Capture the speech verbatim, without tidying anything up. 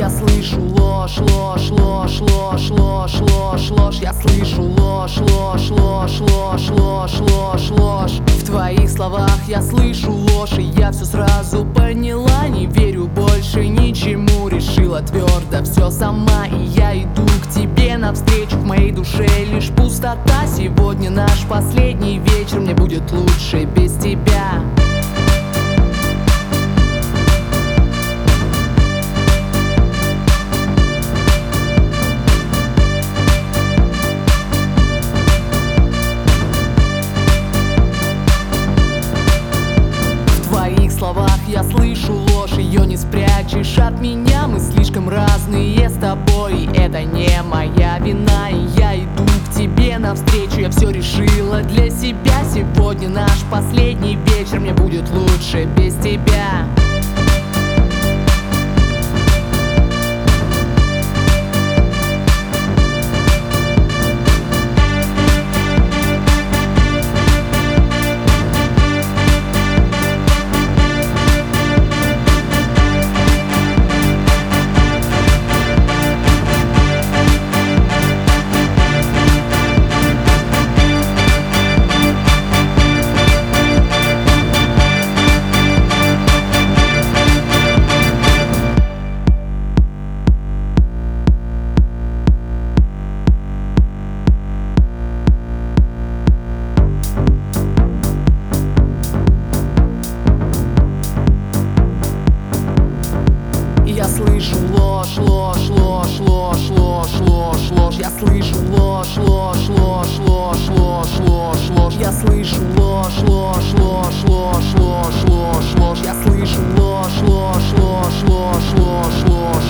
Я слышу ложь, ложь, ложь, ложь, ложь, ложь, ложь. Я слышу ложь, ложь, ложь, ложь, ложь, ложь, ложь. В твоих словах я слышу ложь, и я все сразу поняла. Не верю больше ничему, решила твердо все сама. И я иду к тебе навстречу, в моей душе лишь пустота. Сегодня наш последний вечер, мне будет лучше без тебя. Я слышу ложь, ее не спрячешь от меня. Мы слишком разные с тобой, это не моя вина. И я иду к тебе навстречу, я все решила для себя. Сегодня наш последний вечер, мне будет лучше без тебя. Я слышу ложь, ложь, ложь, ложь, ложь, ложь, ложь. Я слышу ложь, ложь, ложь, ложь, ложь, ложь, ложь. Я слышу ложь, ложь, ложь, ложь, ложь, ложь, ложь. Я слышу ложь, ложь, ложь, ложь, ложь, ложь.